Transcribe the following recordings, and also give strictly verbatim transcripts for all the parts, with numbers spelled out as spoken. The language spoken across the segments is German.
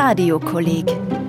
Radiokolleg.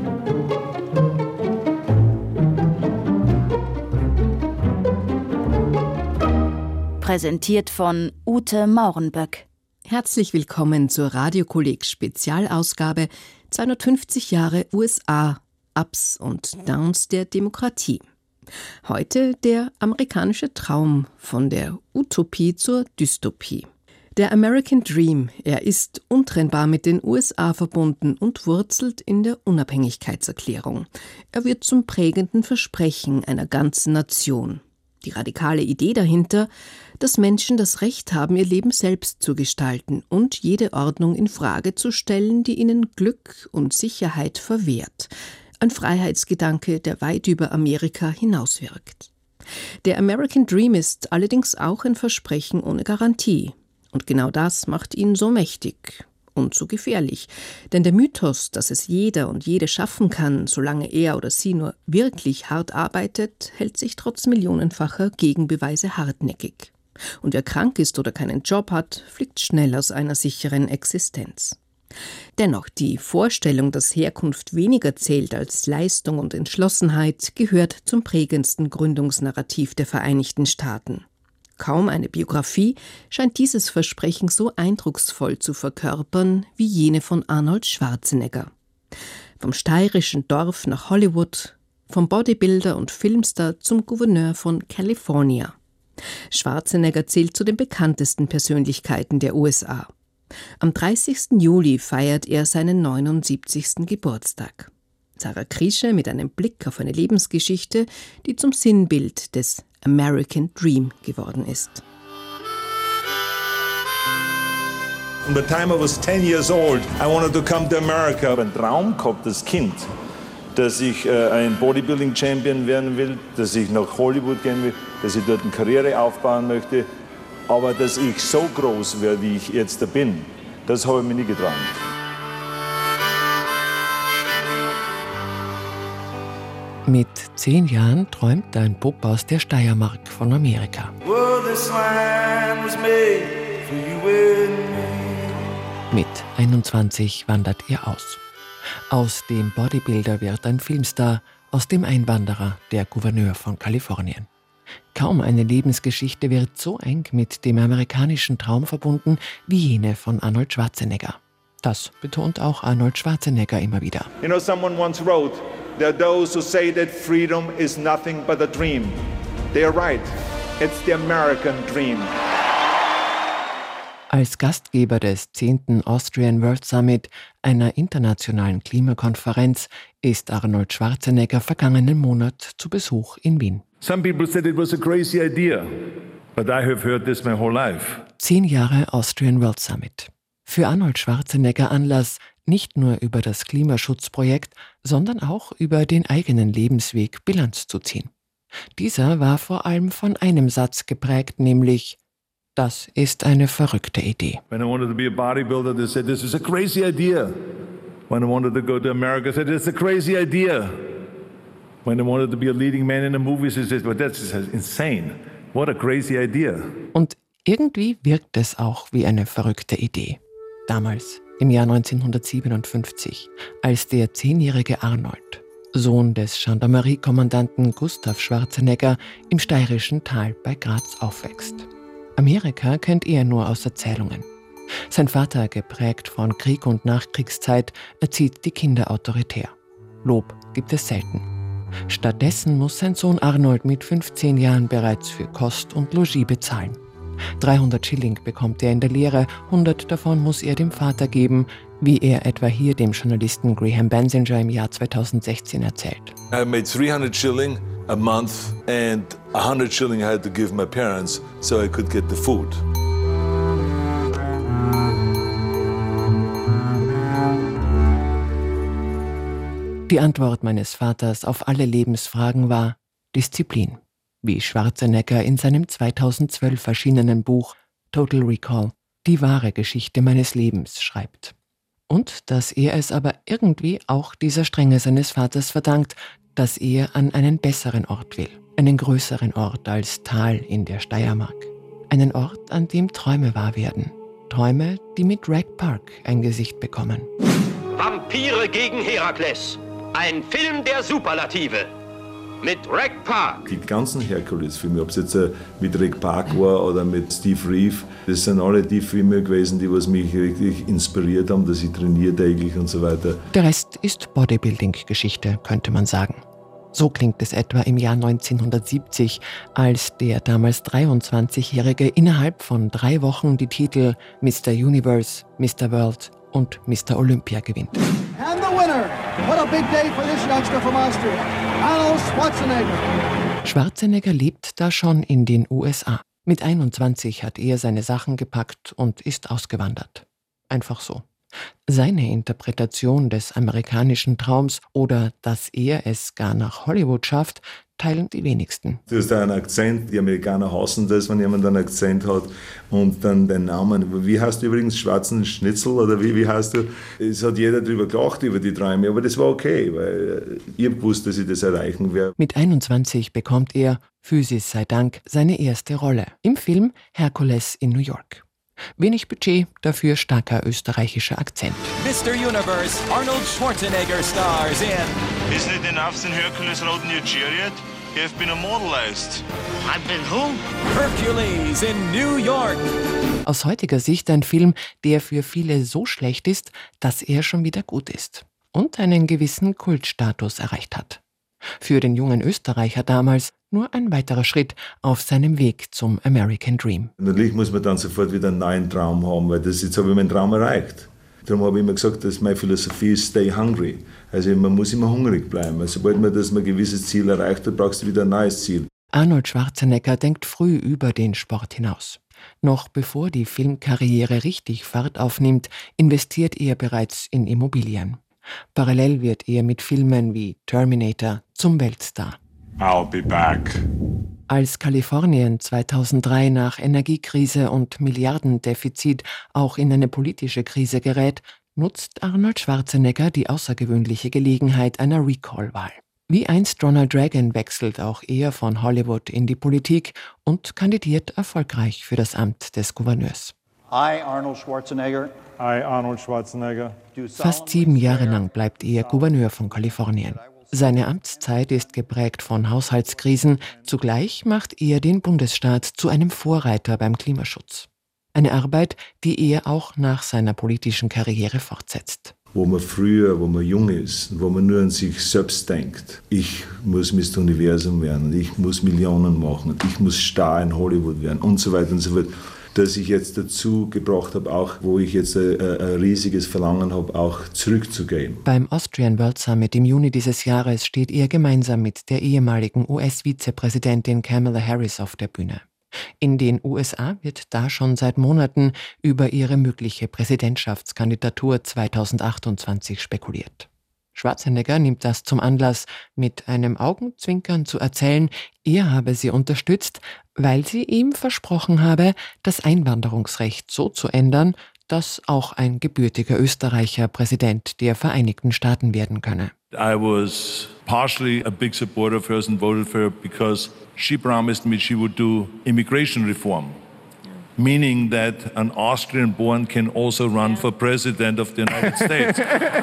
Präsentiert von Ute Maurenböck. Herzlich willkommen zur Radiokolleg-Spezialausgabe zweihundertfünfzig Jahre U S A, Ups und Downs der Demokratie. Heute der amerikanische Traum von der Utopie zur Dystopie. Der American Dream, er ist untrennbar mit den U S A verbunden und wurzelt in der Unabhängigkeitserklärung. Er wird zum prägenden Versprechen einer ganzen Nation. Die radikale Idee dahinter, dass Menschen das Recht haben, ihr Leben selbst zu gestalten und jede Ordnung in Frage zu stellen, die ihnen Glück und Sicherheit verwehrt. Ein Freiheitsgedanke, der weit über Amerika hinauswirkt. Der American Dream ist allerdings auch ein Versprechen ohne Garantie. Und genau das macht ihn so mächtig und so gefährlich. Denn der Mythos, dass es jeder und jede schaffen kann, solange er oder sie nur wirklich hart arbeitet, hält sich trotz millionenfacher Gegenbeweise hartnäckig. Und wer krank ist oder keinen Job hat, fliegt schnell aus einer sicheren Existenz. Dennoch, die Vorstellung, dass Herkunft weniger zählt als Leistung und Entschlossenheit, gehört zum prägendsten Gründungsnarrativ der Vereinigten Staaten. Kaum eine Biografie scheint dieses Versprechen so eindrucksvoll zu verkörpern wie jene von Arnold Schwarzenegger. Vom steirischen Dorf nach Hollywood, vom Bodybuilder und Filmstar zum Gouverneur von California. Schwarzenegger zählt zu den bekanntesten Persönlichkeiten der U S A. Am dreißigsten Juli feiert er seinen neunundsiebzigsten Geburtstag. Sarah Krische mit einem Blick auf eine Lebensgeschichte, die zum Sinnbild des American Dream geworden ist. From the time I was ten years old, I wanted to come to America. Ich habe einen Traum gehabt als Kind, dass ich äh, ein Bodybuilding-Champion werden will, dass ich nach Hollywood gehen will, dass ich dort eine Karriere aufbauen möchte. Aber dass ich so groß werde, wie ich jetzt bin, das habe ich mir nie geträumt. Mit zehn Jahren träumt ein Bub aus der Steiermark von Amerika. Mit einundzwanzig wandert er aus. Aus dem Bodybuilder wird ein Filmstar, aus dem Einwanderer der Gouverneur von Kalifornien. Kaum eine Lebensgeschichte wird so eng mit dem amerikanischen Traum verbunden wie jene von Arnold Schwarzenegger. Das betont auch Arnold Schwarzenegger immer wieder. You know, someone once wrote, there are those who say that freedom is nothing but a dream. They are right. It's the American dream. Als Gastgeber des zehnten Austrian World Summit, einer internationalen Klimakonferenz, ist Arnold Schwarzenegger vergangenen Monat zu Besuch in Wien. Some people said it was a crazy idea, but I have heard this my whole life. Zehn Jahre Austrian World Summit. Für Arnold Schwarzenegger Anlass, nicht nur über das Klimaschutzprojekt, sondern auch über den eigenen Lebensweg Bilanz zu ziehen. Dieser war vor allem von einem Satz geprägt, nämlich: Das ist eine verrückte Idee. When I wanted to be a bodybuilder, they said this is a crazy idea. When I wanted to go to America, they said it's a crazy idea. When I wanted to be a leading man in the movies, they said, well, that's insane. What a crazy idea. Und irgendwie wirkt es auch wie eine verrückte Idee. Damals, im Jahr neunzehnhundertsiebenundfünfzig, als der zehnjährige Arnold, Sohn des Gendarmeriekommandanten Gustav Schwarzenegger, im steirischen Tal bei Graz aufwächst. Amerika kennt er nur aus Erzählungen. Sein Vater, geprägt von Krieg und Nachkriegszeit, erzieht die Kinder autoritär. Lob gibt es selten. Stattdessen muss sein Sohn Arnold mit fünfzehn Jahren bereits für Kost und Logis bezahlen. dreihundert Schilling bekommt er in der Lehre, hundert davon muss er dem Vater geben, wie er etwa hier dem Journalisten Graham Bensinger im Jahr zweitausendsechzehn erzählt. I made three hundred shilling a month and one hundred shilling I had to give my parents so I could get the food. Die Antwort meines Vaters auf alle Lebensfragen war Disziplin, wie Schwarzenegger in seinem zweitausendzwölf erschienenen Buch Total Recall, die wahre Geschichte meines Lebens, schreibt. Und dass er es aber irgendwie auch dieser Strenge seines Vaters verdankt, dass er an einen besseren Ort will, einen größeren Ort als Tal in der Steiermark. Einen Ort, an dem Träume wahr werden. Träume, die mit Rag Park ein Gesicht bekommen. Vampire gegen Herakles. Ein Film der Superlative. Mit Reg Park. Die ganzen Herkules-Filme, ob es jetzt äh, mit Reg Park war oder mit Steve Reeve, das sind alle die Filme gewesen, die was mich richtig inspiriert haben, dass ich trainiere täglich und so weiter. Der Rest ist Bodybuilding-Geschichte, könnte man sagen. So klingt es etwa im Jahr neunzehnhundertsiebzig, als der damals dreiundzwanzigjährige innerhalb von drei Wochen die Titel Mister Universe, Mister World und Mister Olympia gewinnt. And the winner, what a big day for this youngster from Austria, Arnold Schwarzenegger. Schwarzenegger lebt da schon in den U S A. Mit einundzwanzig hat er seine Sachen gepackt und ist ausgewandert. Einfach so. Seine Interpretation des amerikanischen Traums oder dass er es gar nach Hollywood schafft, teilen die wenigsten. Du hast da einen Akzent, die Amerikaner hassen das, wenn jemand einen Akzent hat und dann den Namen. Wie heißt du übrigens, Schwarzen Schnitzel oder wie, wie heißt du? Es hat jeder drüber gelacht, über die Träume, aber das war okay, weil ich habe gewusst, dass ich das erreichen werde. Mit einundzwanzig bekommt er, Physis sei Dank, seine erste Rolle im Film Herkules in New York. Wenig Budget, dafür starker österreichischer Akzent. Mister Universe, Arnold Schwarzenegger stars in... Isn't it enough since Hercules rode in your chariot? You have been immortalized. I've been who? Hercules in New York. Aus heutiger Sicht ein Film, der für viele so schlecht ist, dass er schon wieder gut ist und einen gewissen Kultstatus erreicht hat. Für den jungen Österreicher damals nur ein weiterer Schritt auf seinem Weg zum American Dream. Natürlich muss man dann sofort wieder einen neuen Traum haben, weil das, jetzt habe ich meinen Traum erreicht. Darum habe ich immer gesagt, dass meine Philosophie ist, stay hungry. Also man muss immer hungrig bleiben. Also sobald man das ein gewisses Ziel erreicht hat, brauchst du wieder ein neues Ziel. Arnold Schwarzenegger denkt früh über den Sport hinaus. Noch bevor die Filmkarriere richtig Fahrt aufnimmt, investiert er bereits in Immobilien. Parallel wird er mit Filmen wie Terminator zum Weltstar. I'll be back. Als Kalifornien zweitausenddrei nach Energiekrise und Milliardendefizit auch in eine politische Krise gerät, nutzt Arnold Schwarzenegger die außergewöhnliche Gelegenheit einer Recall-Wahl. Wie einst Ronald Reagan wechselt auch er von Hollywood in die Politik und kandidiert erfolgreich für das Amt des Gouverneurs. I, Arnold Schwarzenegger. I, Arnold Schwarzenegger. Fast sieben Jahre lang bleibt er Gouverneur von Kalifornien. Seine Amtszeit ist geprägt von Haushaltskrisen. Zugleich macht er den Bundesstaat zu einem Vorreiter beim Klimaschutz. Eine Arbeit, die er auch nach seiner politischen Karriere fortsetzt. Wo man früher, wo man jung ist, wo man nur an sich selbst denkt. Ich muss Mister Universum werden, ich muss Millionen machen, ich muss Star in Hollywood werden und so weiter und so fort. Dass ich jetzt dazu gebracht habe, auch wo ich jetzt ein, ein riesiges Verlangen habe, auch zurückzugehen. Beim Austrian World Summit im Juni dieses Jahres steht er gemeinsam mit der ehemaligen U S-Vizepräsidentin Kamala Harris auf der Bühne. In den U S A wird da schon seit Monaten über ihre mögliche Präsidentschaftskandidatur zweitausendachtundzwanzig spekuliert. Schwarzenegger nimmt das zum Anlass, mit einem Augenzwinkern zu erzählen, er habe sie unterstützt, weil sie ihm versprochen habe, das Einwanderungsrecht so zu ändern, dass auch ein gebürtiger Österreicher Präsident der Vereinigten Staaten werden könne. I was partially a big supporter of hers and voted for her because she promised me she would do immigration reform. Meaning that an Austrian born can also run for president of the United States.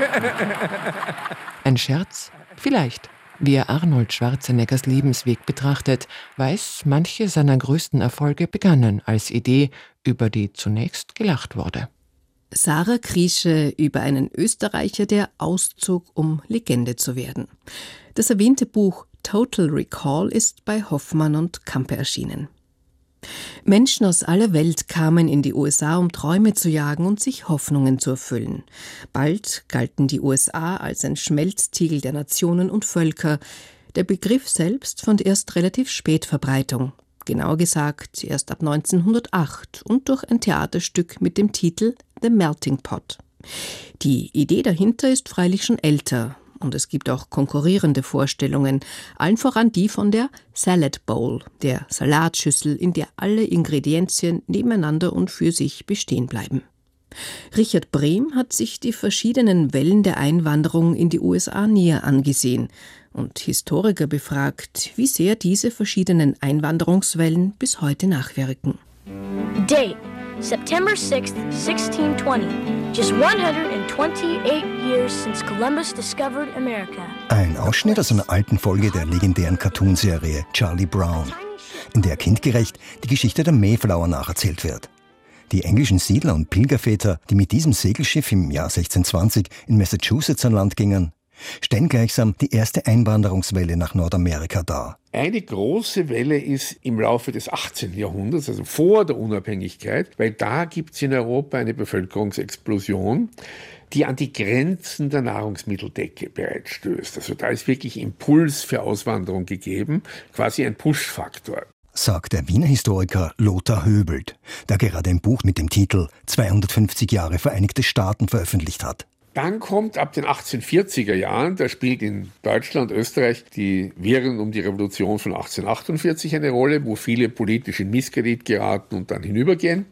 Ein Scherz? Vielleicht. Wer Arnold Schwarzeneggers Lebensweg betrachtet, weiß, manche seiner größten Erfolge begannen als Idee, über die zunächst gelacht wurde. Sarah Kriesche über einen Österreicher, der auszog, um Legende zu werden. Das erwähnte Buch Total Recall ist bei Hoffmann und Campe erschienen. Menschen aus aller Welt kamen in die U S A, um Träume zu jagen und sich Hoffnungen zu erfüllen. Bald galten die U S A als ein Schmelztiegel der Nationen und Völker. Der Begriff selbst fand erst relativ spät Verbreitung. Genauer gesagt erst ab neunzehnhundertacht und durch ein Theaterstück mit dem Titel The Melting Pot. Die Idee dahinter ist freilich schon älter. Und es gibt auch konkurrierende Vorstellungen, allen voran die von der Salad Bowl, der Salatschüssel, in der alle Ingredienzien nebeneinander und für sich bestehen bleiben. Richard Brehm hat sich die verschiedenen Wellen der Einwanderung in die U S A näher angesehen und Historiker befragt, wie sehr diese verschiedenen Einwanderungswellen bis heute nachwirken. Date: September sixth, sixteen twenty. Just one hundred been twenty-eight years since Columbus discovered America. Ein Ausschnitt aus einer alten Folge der legendären Cartoonserie Charlie Brown, in der kindgerecht die Geschichte der Mayflower nacherzählt wird. Die englischen Siedler und Pilgerväter, die mit diesem Segelschiff im Jahr sechzehnhundertzwanzig in Massachusetts an Land gingen, stellen gleichsam die erste Einwanderungswelle nach Nordamerika dar. Eine große Welle ist im Laufe des achtzehnten Jahrhunderts, also vor der Unabhängigkeit, weil da gibt es in Europa eine Bevölkerungsexplosion, die an die Grenzen der Nahrungsmitteldecke bereits stößt. Also da ist wirklich Impuls für Auswanderung gegeben, quasi ein Push-Faktor. Sagt der Wiener Historiker Lothar Höbelt, der gerade ein Buch mit dem Titel zweihundertfünfzig Jahre Vereinigte Staaten veröffentlicht hat. Dann kommt ab den achtzehnhundertvierziger Jahren, da spielt in Deutschland, Österreich die Wirren um die Revolution von achtzehnhundertachtundvierzig eine Rolle, wo viele politisch in Misskredit geraten und dann hinübergehen.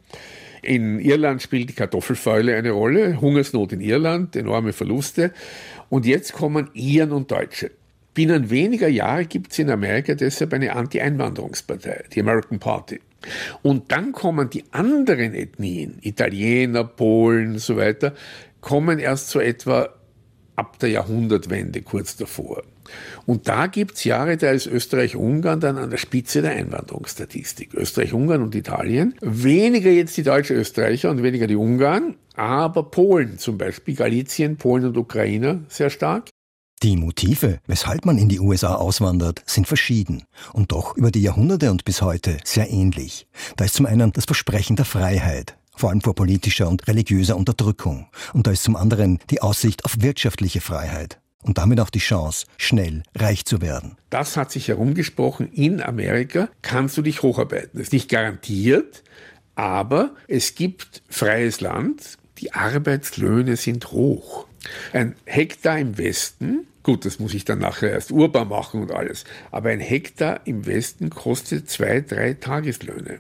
In Irland spielt die Kartoffelfäule eine Rolle, Hungersnot in Irland, enorme Verluste. Und jetzt kommen Iren und Deutsche. Binnen weniger Jahre gibt es in Amerika deshalb eine Anti-Einwanderungspartei, die American Party. Und dann kommen die anderen Ethnien, Italiener, Polen und so weiter, kommen erst so etwa ab der Jahrhundertwende kurz davor. Und da gibt es Jahre, da ist Österreich-Ungarn dann an der Spitze der Einwanderungsstatistik. Österreich-Ungarn und Italien. Weniger jetzt die deutschen Österreicher und weniger die Ungarn, aber Polen zum Beispiel, Galizien, Polen und Ukrainer sehr stark. Die Motive, weshalb man in die U S A auswandert, sind verschieden und doch über die Jahrhunderte und bis heute sehr ähnlich. Da ist zum einen das Versprechen der Freiheit, vor allem vor politischer und religiöser Unterdrückung. Und da ist zum anderen die Aussicht auf wirtschaftliche Freiheit und damit auch die Chance, schnell reich zu werden. Das hat sich herumgesprochen, in Amerika kannst du dich hocharbeiten. Das ist nicht garantiert, aber es gibt freies Land, die Arbeitslöhne sind hoch. Ein Hektar im Westen, gut, das muss ich dann nachher erst urbar machen und alles, aber ein Hektar im Westen kostet zwei, drei Tageslöhne.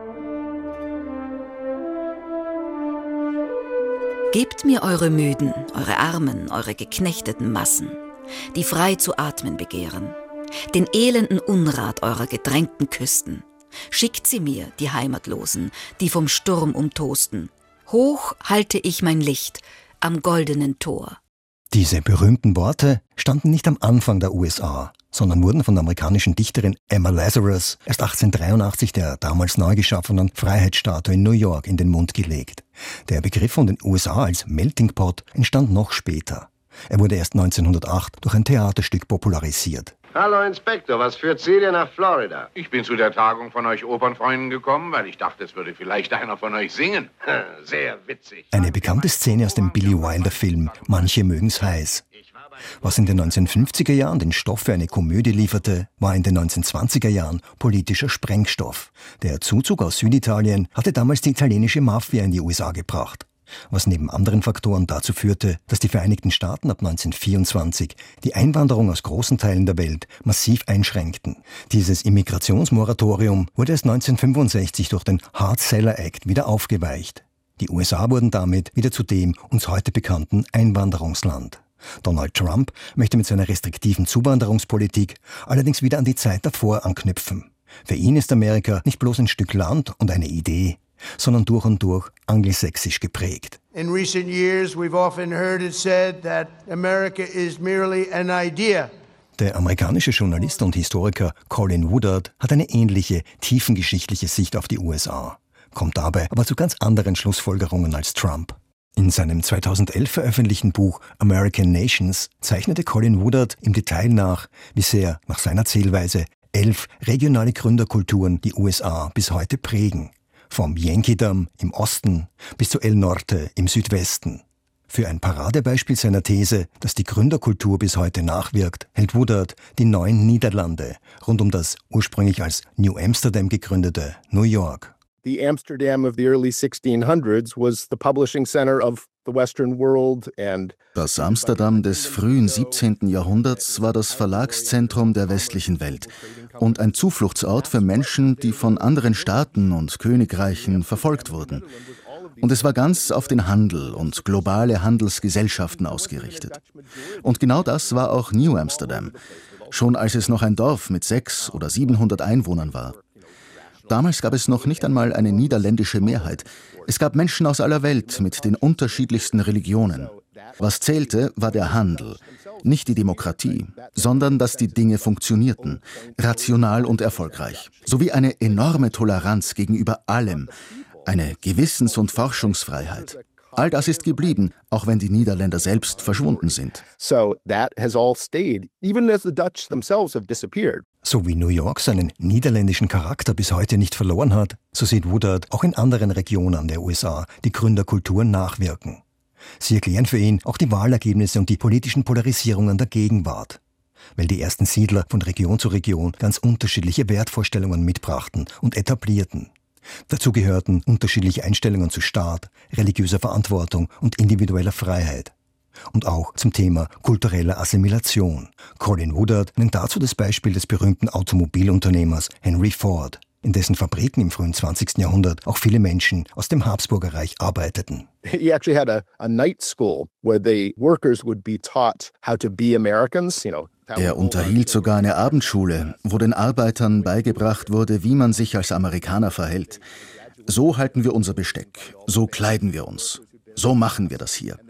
Gebt mir eure Müden, eure Armen, eure geknechteten Massen, die frei zu atmen begehren, den elenden Unrat eurer gedrängten Küsten. Schickt sie mir, die Heimatlosen, die vom Sturm umtosten. Hoch halte ich mein Licht am goldenen Tor. Diese berühmten Worte standen nicht am Anfang der U S A, sondern wurden von der amerikanischen Dichterin Emma Lazarus erst achtzehnhundertdreiundachtzig der damals neu geschaffenen Freiheitsstatue in New York in den Mund gelegt. Der Begriff von den U S A als Melting Pot entstand noch später. Er wurde erst neunzehnhundertacht durch ein Theaterstück popularisiert. Hallo Inspektor, was führt Sie denn nach Florida? Ich bin zu der Tagung von euch Opernfreunden gekommen, weil ich dachte, es würde vielleicht einer von euch singen. Sehr witzig. Eine bekannte Szene aus dem Billy Wilder-Film Manche mögen's heiß. Was in den neunzehnhundertfünfziger Jahren den Stoff für eine Komödie lieferte, war in den neunzehnhundertzwanziger Jahren politischer Sprengstoff. Der Zuzug aus Süditalien hatte damals die italienische Mafia in die U S A gebracht, was neben anderen Faktoren dazu führte, dass die Vereinigten Staaten ab neunzehnhundertvierundzwanzig die Einwanderung aus großen Teilen der Welt massiv einschränkten. Dieses Immigrationsmoratorium wurde erst neunzehnhundertfünfundsechzig durch den Hart-Celler-Act wieder aufgeweicht. Die U S A wurden damit wieder zu dem uns heute bekannten Einwanderungsland. Donald Trump möchte mit seiner restriktiven Zuwanderungspolitik allerdings wieder an die Zeit davor anknüpfen. Für ihn ist Amerika nicht bloß ein Stück Land und eine Idee, sondern durch und durch angelsächsisch geprägt. In recent years we've often heard it said that America is merely an idea. Der amerikanische Journalist und Historiker Colin Woodard hat eine ähnliche, tiefengeschichtliche Sicht auf die U S A, kommt dabei aber zu ganz anderen Schlussfolgerungen als Trump. In seinem zweitausendelf veröffentlichten Buch American Nations zeichnete Colin Woodard im Detail nach, wie sehr, nach seiner Zählweise, elf regionale Gründerkulturen die U S A bis heute prägen. Vom Yankeedom im Osten bis zu El Norte im Südwesten. Für ein Paradebeispiel seiner These, dass die Gründerkultur bis heute nachwirkt, hält Woodard die neuen Niederlande rund um das ursprünglich als New Amsterdam gegründete New York. The Amsterdam of the early sixteen hundreds was the publishing center of the Western world and Das Amsterdam des frühen siebzehnten Jahrhunderts war das Verlagszentrum der westlichen Welt und ein Zufluchtsort für Menschen, die von anderen Staaten und Königreichen verfolgt wurden. Und es war ganz auf den Handel und globale Handelsgesellschaften ausgerichtet. Und genau das war auch New Amsterdam, schon als es noch ein Dorf mit sechshundert oder siebenhundert Einwohnern war. Damals gab es noch nicht einmal eine niederländische Mehrheit. Es gab Menschen aus aller Welt mit den unterschiedlichsten Religionen. Was zählte, war der Handel, nicht die Demokratie, sondern dass die Dinge funktionierten, rational und erfolgreich, sowie eine enorme Toleranz gegenüber allem, eine Gewissens- und Forschungsfreiheit. All das ist geblieben, auch wenn die Niederländer selbst verschwunden sind. So that has all stayed, even as the Dutch themselves have disappeared. So wie New York seinen niederländischen Charakter bis heute nicht verloren hat, so sieht Woodard auch in anderen Regionen der U S A die Gründerkultur nachwirken. Sie erklären für ihn auch die Wahlergebnisse und die politischen Polarisierungen der Gegenwart, weil die ersten Siedler von Region zu Region ganz unterschiedliche Wertvorstellungen mitbrachten und etablierten. Dazu gehörten unterschiedliche Einstellungen zu Staat, religiöser Verantwortung und individueller Freiheit. Und auch zum Thema kultureller Assimilation. Colin Woodard nennt dazu das Beispiel des berühmten Automobilunternehmers Henry Ford, in dessen Fabriken im frühen zwanzigsten Jahrhundert auch viele Menschen aus dem Habsburgerreich arbeiteten. He actually had a, a night school where the workers would be taught how to be Americans, you know. Er unterhielt sogar eine Abendschule, wo den Arbeitern beigebracht wurde, wie man sich als Amerikaner verhält. So halten wir unser Besteck, so kleiden wir uns, so machen wir das hier.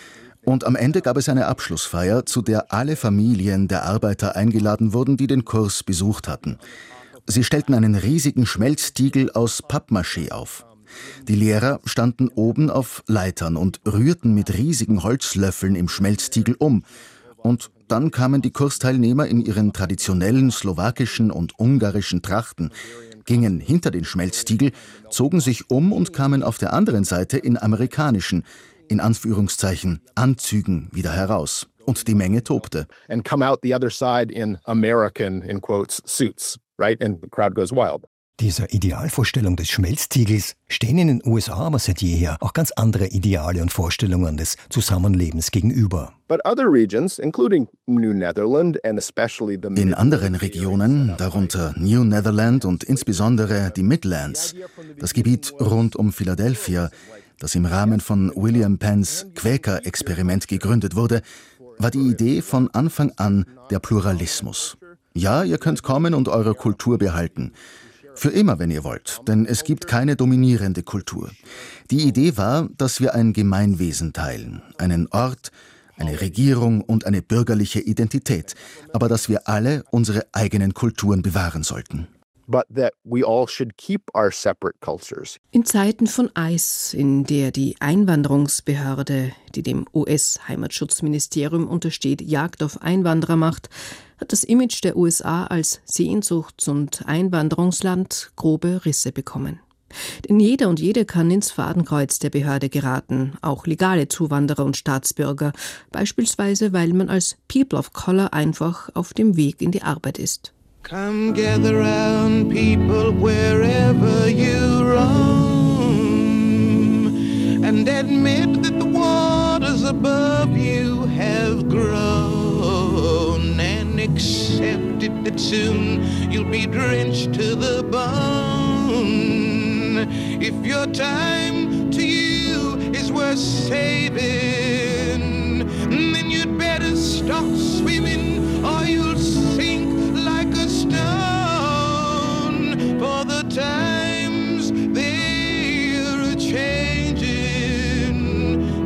Und am Ende gab es eine Abschlussfeier, zu der alle Familien der Arbeiter eingeladen wurden, die den Kurs besucht hatten. Sie stellten einen riesigen Schmelztiegel aus Pappmaché auf. Die Lehrer standen oben auf Leitern und rührten mit riesigen Holzlöffeln im Schmelztiegel um. Und dann kamen die Kursteilnehmer in ihren traditionellen slowakischen und ungarischen Trachten, gingen hinter den Schmelztiegel, zogen sich um und kamen auf der anderen Seite in amerikanischen, in Anführungszeichen, Anzügen wieder heraus. Und die Menge tobte. And come out the other side in American, in quotes, suits, right? And the crowd goes wild. Dieser Idealvorstellung des Schmelztiegels stehen in den U S A aber seit jeher auch ganz andere Ideale und Vorstellungen des Zusammenlebens gegenüber. But other regions, including New Netherland and especially the In anderen Regionen, darunter New Netherland und insbesondere die Midlands, das Gebiet rund um Philadelphia, das im Rahmen von William Penns Quäker-Experiment gegründet wurde, war die Idee von Anfang an der Pluralismus. Ja, ihr könnt kommen und eure Kultur behalten. Für immer, wenn ihr wollt, denn es gibt keine dominierende Kultur. Die Idee war, dass wir ein Gemeinwesen teilen, einen Ort, eine Regierung und eine bürgerliche Identität, aber dass wir alle unsere eigenen Kulturen bewahren sollten. But that we all should keep our separate cultures. In Zeiten von ICE, in der die Einwanderungsbehörde, die dem U S-Heimatschutzministerium untersteht, Jagd auf Einwanderer macht, hat das Image der U S A als Sehnsuchts- und Einwanderungsland grobe Risse bekommen. Denn jeder und jede kann ins Fadenkreuz der Behörde geraten, auch legale Zuwanderer und Staatsbürger, beispielsweise weil man als People of Color einfach auf dem Weg in die Arbeit ist. Come gather round, people, wherever you roam, and admit that the waters above you have grown, and accept it that soon you'll be drenched to the bone. If your time to you is worth saving, then you'd better stop swimming or you'll sink like a stone, for the times they're changing,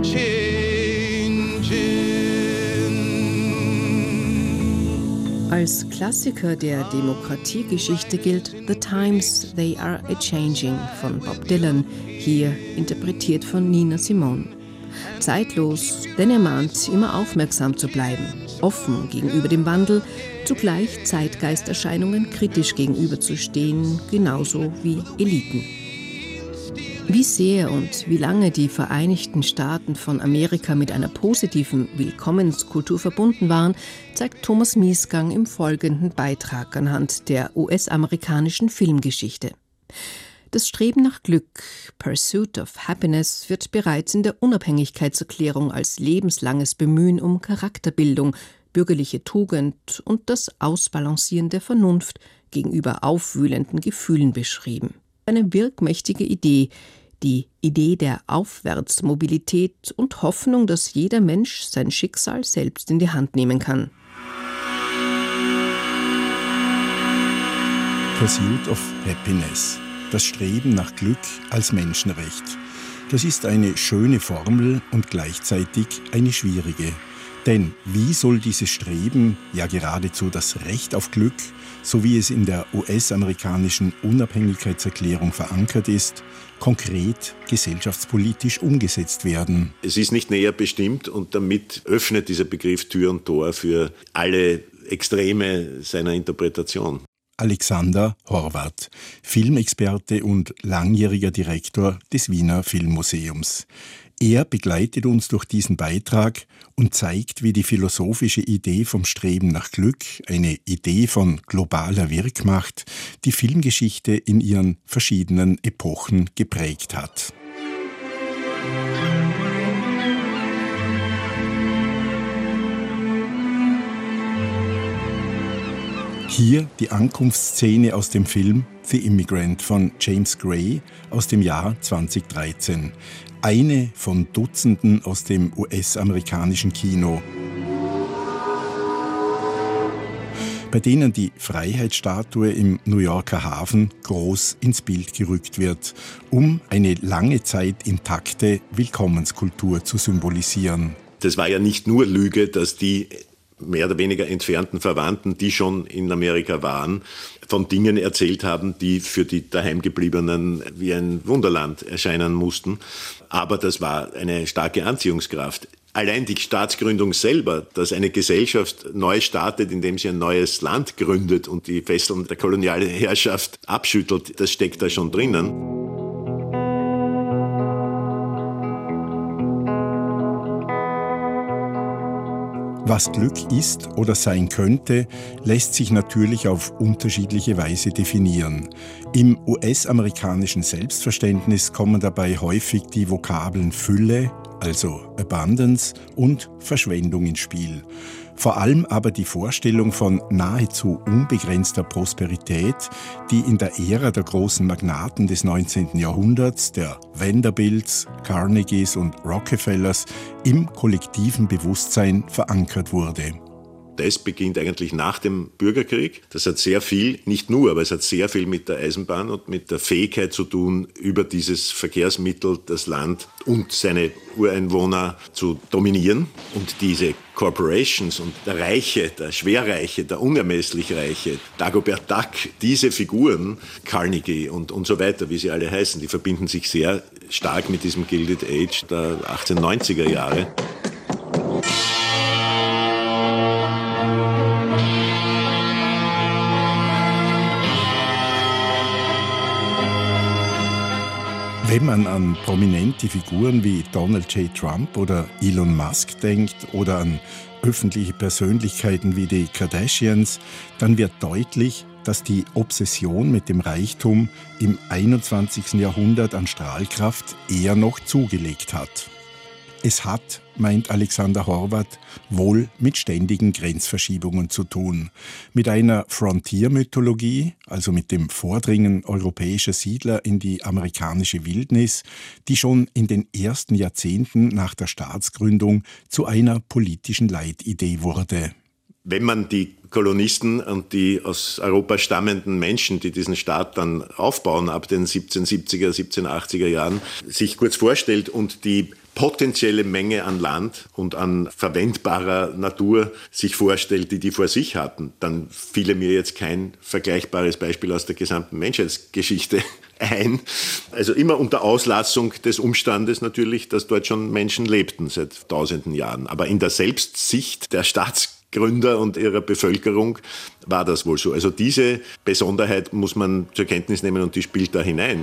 changing. Als Klassiker der Demokratiegeschichte gilt The Times They Are A-Changing von Bob Dylan, hier interpretiert von Nina Simone. Zeitlos, denn er mahnt, immer aufmerksam zu bleiben, offen gegenüber dem Wandel, zugleich Zeitgeisterscheinungen kritisch gegenüberzustehen, genauso wie Eliten. Wie sehr und wie lange die Vereinigten Staaten von Amerika mit einer positiven Willkommenskultur verbunden waren, zeigt Thomas Miesgang im folgenden Beitrag anhand der U S-amerikanischen Filmgeschichte. Das Streben nach Glück, Pursuit of Happiness, wird bereits in der Unabhängigkeitserklärung als lebenslanges Bemühen um Charakterbildung, bürgerliche Tugend und das Ausbalancieren der Vernunft gegenüber aufwühlenden Gefühlen beschrieben. Eine wirkmächtige Idee, die Idee der Aufwärtsmobilität und Hoffnung, dass jeder Mensch sein Schicksal selbst in die Hand nehmen kann. Pursuit of Happiness. Das Streben nach Glück als Menschenrecht. Das ist eine schöne Formel und gleichzeitig eine schwierige. Denn wie soll dieses Streben, ja geradezu das Recht auf Glück, so wie es in der U S-amerikanischen Unabhängigkeitserklärung verankert ist, konkret gesellschaftspolitisch umgesetzt werden? Es ist nicht näher bestimmt und damit öffnet dieser Begriff Tür und Tor für alle Extreme seiner Interpretation. Alexander Horvath, Filmexperte und langjähriger Direktor des Wiener Filmmuseums. Er begleitet uns durch diesen Beitrag und zeigt, wie die philosophische Idee vom Streben nach Glück, eine Idee von globaler Wirkmacht, die Filmgeschichte in ihren verschiedenen Epochen geprägt hat. Hier die Ankunftsszene aus dem Film The Immigrant von James Gray aus dem Jahr zweitausenddreizehn. Eine von Dutzenden aus dem U S-amerikanischen Kino, bei denen die Freiheitsstatue im New Yorker Hafen groß ins Bild gerückt wird, um eine lange Zeit intakte Willkommenskultur zu symbolisieren. Das war ja nicht nur Lüge, dass die mehr oder weniger entfernten Verwandten, die schon in Amerika waren, von Dingen erzählt haben, die für die Daheimgebliebenen wie ein Wunderland erscheinen mussten. Aber das war eine starke Anziehungskraft. Allein die Staatsgründung selber, dass eine Gesellschaft neu startet, indem sie ein neues Land gründet und die Fesseln der kolonialen Herrschaft abschüttelt, das steckt da schon drinnen. Was Glück ist oder sein könnte, lässt sich natürlich auf unterschiedliche Weise definieren. Im U S-amerikanischen Selbstverständnis kommen dabei häufig die Vokabeln Fülle, also Abundance, und Verschwendung ins Spiel. Vor allem aber die Vorstellung von nahezu unbegrenzter Prosperität, die in der Ära der großen Magnaten des neunzehnten Jahrhunderts, der Vanderbilts, Carnegies und Rockefellers, im kollektiven Bewusstsein verankert wurde. Das beginnt eigentlich nach dem Bürgerkrieg. Das hat sehr viel, nicht nur, aber es hat sehr viel mit der Eisenbahn und mit der Fähigkeit zu tun, über dieses Verkehrsmittel das Land und seine Ureinwohner zu dominieren. Und diese Corporations und der Reiche, der Schwerreiche, der unermesslich Reiche, Dagobert Duck, diese Figuren, Carnegie und, und so weiter, wie sie alle heißen, die verbinden sich sehr stark mit diesem Gilded Age der achtzehnhundertneunziger Jahre. Wenn man an prominente Figuren wie Donald J. Trump oder Elon Musk denkt oder an öffentliche Persönlichkeiten wie die Kardashians, dann wird deutlich, dass die Obsession mit dem Reichtum im einundzwanzigsten Jahrhundert an Strahlkraft eher noch zugelegt hat. Es hat, meint Alexander Horvath, wohl mit ständigen Grenzverschiebungen zu tun. Mit einer Frontier-Mythologie, also mit dem Vordringen europäischer Siedler in die amerikanische Wildnis, die schon in den ersten Jahrzehnten nach der Staatsgründung zu einer politischen Leitidee wurde. Wenn man die Kolonisten und die aus Europa stammenden Menschen, die diesen Staat dann aufbauen ab den siebzehnhundertsiebziger, siebzehnhundertachtziger Jahren, sich kurz vorstellt und die potenzielle Menge an Land und an verwendbarer Natur sich vorstellt, die die vor sich hatten, dann fiele mir jetzt kein vergleichbares Beispiel aus der gesamten Menschheitsgeschichte ein. Also immer unter Auslassung des Umstandes natürlich, dass dort schon Menschen lebten seit tausenden Jahren. Aber in der Selbstsicht der Staatsgründer und ihrer Bevölkerung war das wohl so. Also diese Besonderheit muss man zur Kenntnis nehmen und die spielt da hinein.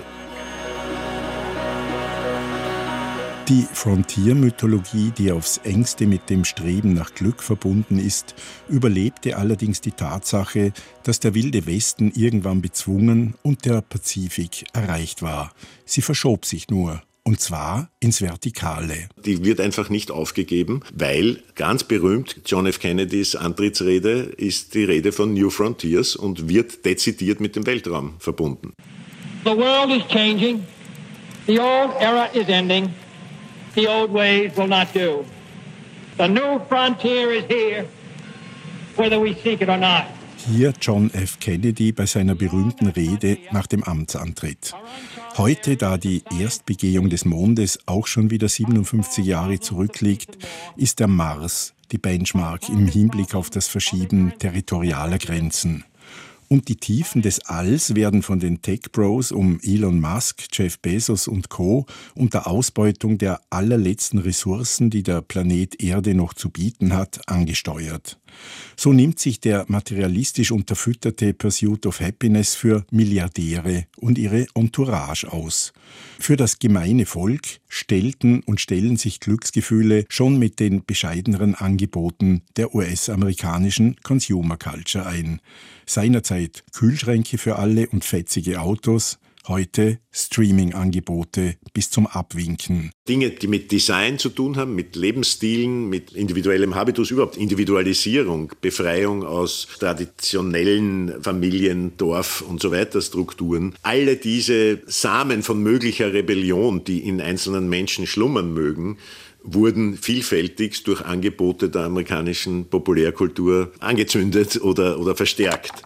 Die Frontier-Mythologie, die aufs engste mit dem Streben nach Glück verbunden ist, überlebte allerdings die Tatsache, dass der Wilde Westen irgendwann bezwungen und der Pazifik erreicht war. Sie verschob sich nur, und zwar ins Vertikale. Die wird einfach nicht aufgegeben, weil ganz berühmt John F. Kennedys Antrittsrede ist die Rede von New Frontiers und wird dezidiert mit dem Weltraum verbunden. The world is changing. The old era is ending. The old ways will not do. The new frontier is here, whether we seek it or not. Hier John F. Kennedy bei seiner berühmten Rede nach dem Amtsantritt. Heute, da die Erstbegehung des Mondes auch schon wieder siebenundfünfzig Jahre zurückliegt, ist der Mars die Benchmark im Hinblick auf das Verschieben territorialer Grenzen. Und die Tiefen des Alls werden von den Tech-Bros um Elon Musk, Jeff Bezos und Co. unter Ausbeutung der allerletzten Ressourcen, die der Planet Erde noch zu bieten hat, angesteuert. So nimmt sich der materialistisch unterfütterte Pursuit of Happiness für Milliardäre und ihre Entourage aus. Für das gemeine Volk stellten und stellen sich Glücksgefühle schon mit den bescheideneren Angeboten der U S-amerikanischen Consumer Culture ein. Seinerzeit Kühlschränke für alle und fetzige Autos, heute Streaming-Angebote bis zum Abwinken. Dinge, die mit Design zu tun haben, mit Lebensstilen, mit individuellem Habitus, überhaupt Individualisierung, Befreiung aus traditionellen Familien, Dorf und so weiter Strukturen. Alle diese Samen von möglicher Rebellion, die in einzelnen Menschen schlummern mögen, wurden vielfältigst durch Angebote der amerikanischen Populärkultur angezündet oder, oder verstärkt.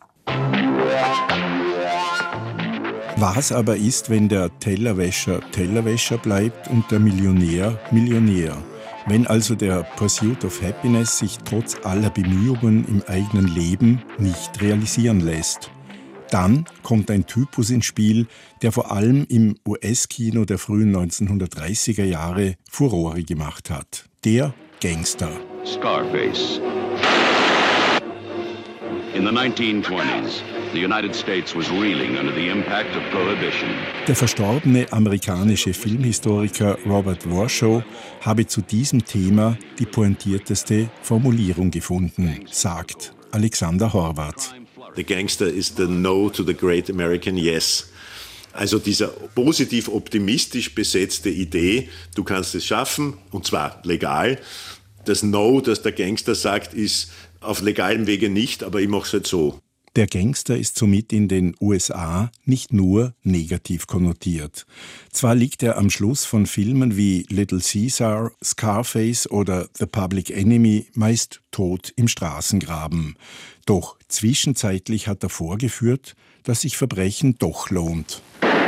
Was aber ist, wenn der Tellerwäscher Tellerwäscher bleibt und der Millionär Millionär? Wenn also der Pursuit of Happiness sich trotz aller Bemühungen im eigenen Leben nicht realisieren lässt? Dann kommt ein Typus ins Spiel, der vor allem im U S-Kino der frühen neunzehnhundertdreißiger Jahre Furore gemacht hat. Der Gangster. Scarface. In the nineteen twenties, the United States was reeling under the impact of prohibition. Der verstorbene amerikanische Filmhistoriker Robert Warshaw habe zu diesem Thema die pointierteste Formulierung gefunden, sagt Alexander Horvath. The Gangster is the No to the Great American Yes. Also dieser positiv optimistisch besetzte Idee, du kannst es schaffen, und zwar legal. Das No, das der Gangster sagt, ist auf legalem Wege nicht, aber ich mache es halt so. Der Gangster ist somit in den U S A nicht nur negativ konnotiert. Zwar liegt er am Schluss von Filmen wie Little Caesar, Scarface oder The Public Enemy meist tot im Straßengraben. Doch zwischenzeitlich hat er vorgeführt, dass sich Verbrechen doch lohnt.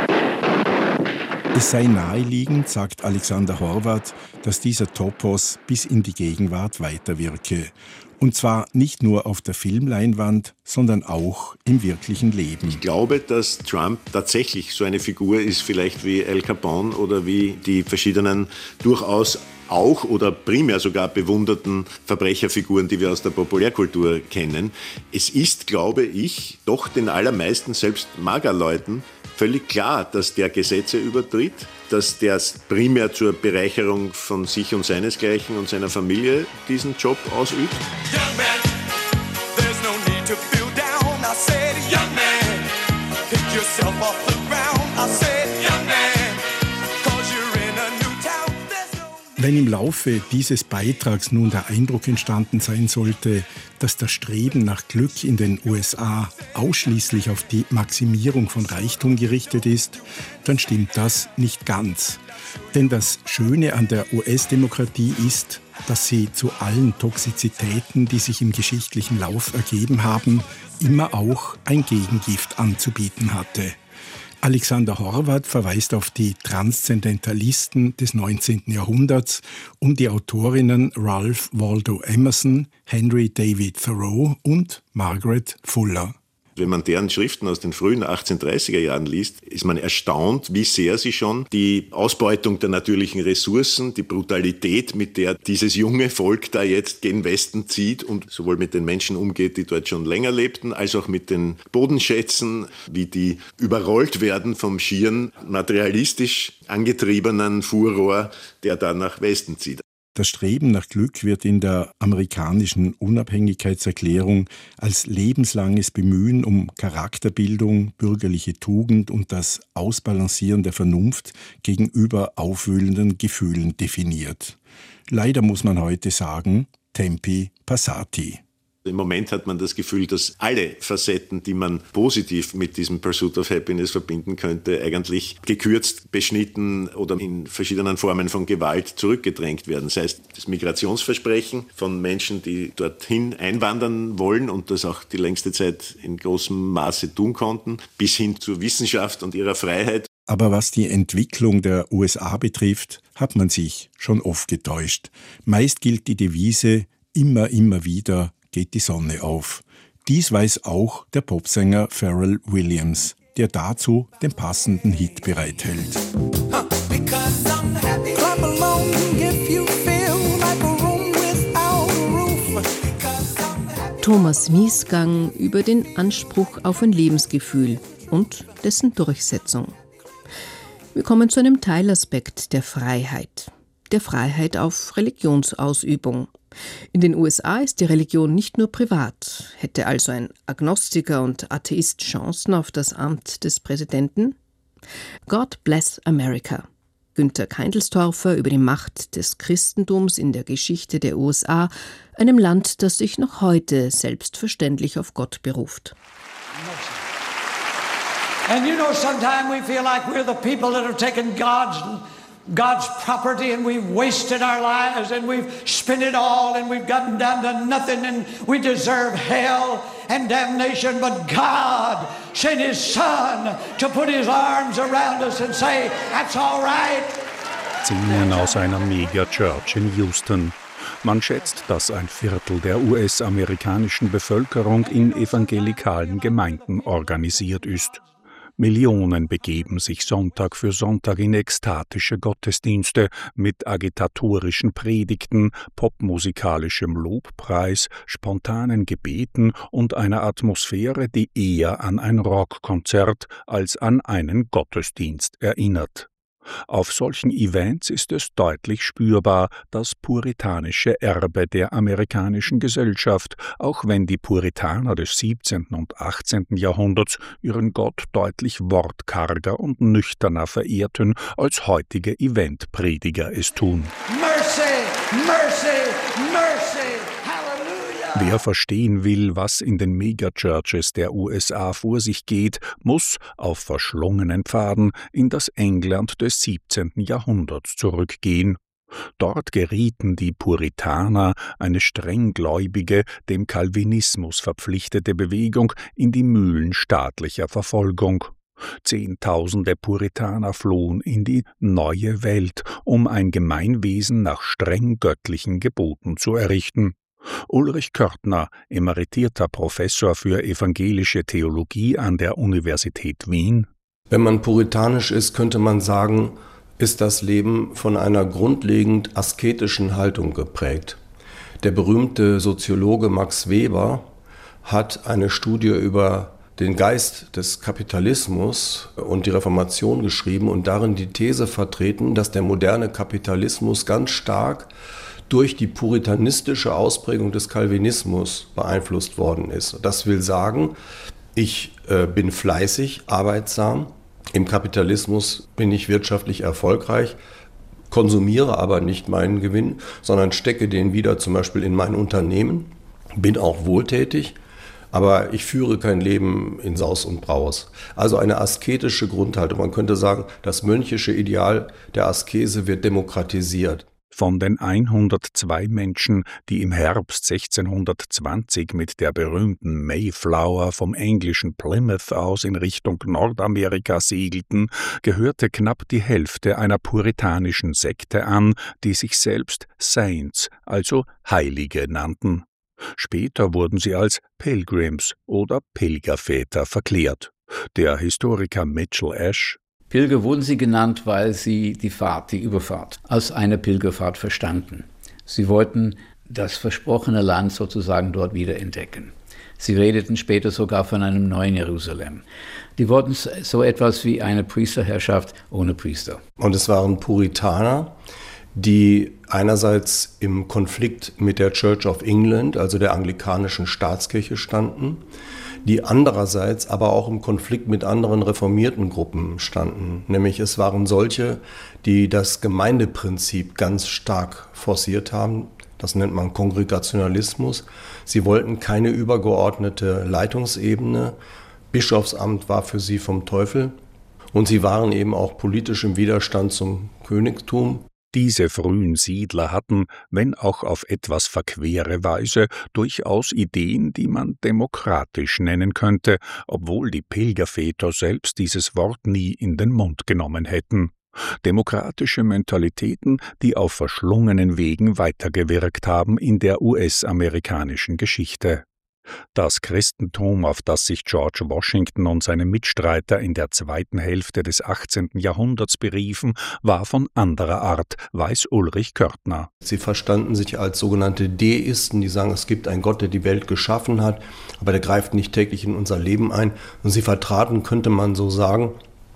Es sei naheliegend, sagt Alexander Horvath, dass dieser Topos bis in die Gegenwart weiterwirke. Und zwar nicht nur auf der Filmleinwand, sondern auch im wirklichen Leben. Ich glaube, dass Trump tatsächlich so eine Figur ist, vielleicht wie Al Capone oder wie die verschiedenen durchaus auch oder primär sogar bewunderten Verbrecherfiguren, die wir aus der Populärkultur kennen. Es ist, glaube ich, doch den allermeisten, selbst Magerleuten, völlig klar, dass der Gesetze übertritt, dass der primär zur Bereicherung von sich und seinesgleichen und seiner Familie diesen Job ausübt. Young man, there's no need to feel down. I said, young man, pick yourself off the ground. I said, young man, cause you're in a new town. There's no need. Wenn im Laufe dieses Beitrags nun der Eindruck entstanden sein sollte, dass das Streben nach Glück in den U S A ausschließlich auf die Maximierung von Reichtum gerichtet ist, dann stimmt das nicht ganz. Denn das Schöne an der U S-Demokratie ist, dass sie zu allen Toxizitäten, die sich im geschichtlichen Lauf ergeben haben, immer auch ein Gegengift anzubieten hatte. Alexander Horvath verweist auf die Transzendentalisten des neunzehnten Jahrhunderts um die Autorinnen Ralph Waldo Emerson, Henry David Thoreau und Margaret Fuller. Wenn man deren Schriften aus den frühen achtzehnhundertdreißiger Jahren liest, ist man erstaunt, wie sehr sie schon die Ausbeutung der natürlichen Ressourcen, die Brutalität, mit der dieses junge Volk da jetzt gen Westen zieht und sowohl mit den Menschen umgeht, die dort schon länger lebten, als auch mit den Bodenschätzen, wie die überrollt werden vom schieren materialistisch angetriebenen Furor, der da nach Westen zieht. Das Streben nach Glück wird in der amerikanischen Unabhängigkeitserklärung als lebenslanges Bemühen um Charakterbildung, bürgerliche Tugend und das Ausbalancieren der Vernunft gegenüber aufwühlenden Gefühlen definiert. Leider muss man heute sagen, tempi passati. Im Moment hat man das Gefühl, dass alle Facetten, die man positiv mit diesem Pursuit of Happiness verbinden könnte, eigentlich gekürzt, beschnitten oder in verschiedenen Formen von Gewalt zurückgedrängt werden. Sei es das Migrationsversprechen von Menschen, die dorthin einwandern wollen und das auch die längste Zeit in großem Maße tun konnten, bis hin zur Wissenschaft und ihrer Freiheit. Aber was die Entwicklung der U S A betrifft, hat man sich schon oft getäuscht. Meist gilt die Devise, immer, immer wieder geht die Sonne auf. Dies weiß auch der Popsänger Pharrell Williams, der dazu den passenden Hit bereithält. Thomas Miesgang über den Anspruch auf ein Lebensgefühl und dessen Durchsetzung. Wir kommen zu einem Teilaspekt der Freiheit, der Freiheit auf Religionsausübung. In den U S A ist die Religion nicht nur privat. Hätte also ein Agnostiker und Atheist Chancen auf das Amt des Präsidenten? God Bless America. Günter Keindelstorfer über die Macht des Christentums in der Geschichte der U S A, einem Land, das sich noch heute selbstverständlich auf Gott beruft. And you know, sometimes we feel like we're the people that have taken God's God's property and we've wasted our lives and we've spent it all and we've gotten down to nothing and we deserve hell and damnation. But God sent His Son to put His arms around us and say, that's all right. Szenen aus einer Mega-Church in Houston. Man schätzt, dass ein Viertel der U S-amerikanischen Bevölkerung in evangelikalen Gemeinden organisiert ist. Millionen begeben sich Sonntag für Sonntag in ekstatische Gottesdienste mit agitatorischen Predigten, popmusikalischem Lobpreis, spontanen Gebeten und einer Atmosphäre, die eher an ein Rockkonzert als an einen Gottesdienst erinnert. Auf solchen Events ist es deutlich spürbar, das puritanische Erbe der amerikanischen Gesellschaft, auch wenn die Puritaner des siebzehnten und achtzehnten Jahrhunderts ihren Gott deutlich wortkarger und nüchterner verehrten, als heutige Eventprediger es tun. Mercy, mercy, mercy. Wer verstehen will, was in den Megachurches der U S A vor sich geht, muss auf verschlungenen Pfaden in das England des siebzehnten Jahrhunderts zurückgehen. Dort gerieten die Puritaner, eine strenggläubige, dem Calvinismus verpflichtete Bewegung, in die Mühlen staatlicher Verfolgung. Zehntausende Puritaner flohen in die neue Welt, um ein Gemeinwesen nach streng göttlichen Geboten zu errichten. Ulrich Körtner, emeritierter Professor für evangelische Theologie an der Universität Wien. Wenn man puritanisch ist, könnte man sagen, ist das Leben von einer grundlegend asketischen Haltung geprägt. Der berühmte Soziologe Max Weber hat eine Studie über den Geist des Kapitalismus und die Reformation geschrieben und darin die These vertreten, dass der moderne Kapitalismus ganz stark durch die puritanistische Ausprägung des Calvinismus beeinflusst worden ist. Das will sagen, ich äh, bin fleißig, arbeitsam, im Kapitalismus bin ich wirtschaftlich erfolgreich, konsumiere aber nicht meinen Gewinn, sondern stecke den wieder zum Beispiel in mein Unternehmen, bin auch wohltätig, aber ich führe kein Leben in Saus und Braus. Also eine asketische Grundhaltung. Man könnte sagen, das mönchische Ideal der Askese wird demokratisiert. Von den hundertzwei Menschen, die im Herbst sechzehnhundertzwanzig mit der berühmten Mayflower vom englischen Plymouth aus in Richtung Nordamerika segelten, gehörte knapp die Hälfte einer puritanischen Sekte an, die sich selbst Saints, also Heilige, nannten. Später wurden sie als Pilgrims oder Pilgerväter verklärt. Der Historiker Mitchell Ash: Pilger wurden sie genannt, weil sie die Fahrt, die Überfahrt, als eine Pilgerfahrt verstanden. Sie wollten das versprochene Land sozusagen dort wieder entdecken. Sie redeten später sogar von einem neuen Jerusalem. Die wollten so etwas wie eine Priesterherrschaft ohne Priester. Und es waren Puritaner, die einerseits im Konflikt mit der Church of England, also der anglikanischen Staatskirche, standen, die andererseits aber auch im Konflikt mit anderen reformierten Gruppen standen. Nämlich es waren solche, die das Gemeindeprinzip ganz stark forciert haben, Das nennt man Kongregationalismus. Sie wollten keine übergeordnete Leitungsebene. Bischofsamt war für sie vom Teufel. Und sie waren eben auch politisch im Widerstand zum Königtum. Diese frühen Siedler hatten, wenn auch auf etwas verquere Weise, durchaus Ideen, die man demokratisch nennen könnte, obwohl die Pilgerväter selbst dieses Wort nie in den Mund genommen hätten. Demokratische Mentalitäten, die auf verschlungenen Wegen weitergewirkt haben in der U S-amerikanischen Geschichte. Das Christentum, auf das sich George Washington und seine Mitstreiter in der zweiten Hälfte des achtzehnten Jahrhunderts beriefen, war von anderer Art, weiß Ulrich Körtner. Sie verstanden sich als sogenannte Deisten, die sagen, es gibt einen Gott, der die Welt geschaffen hat, aber der greift nicht täglich in unser Leben ein. Und sie vertraten, könnte man so sagen,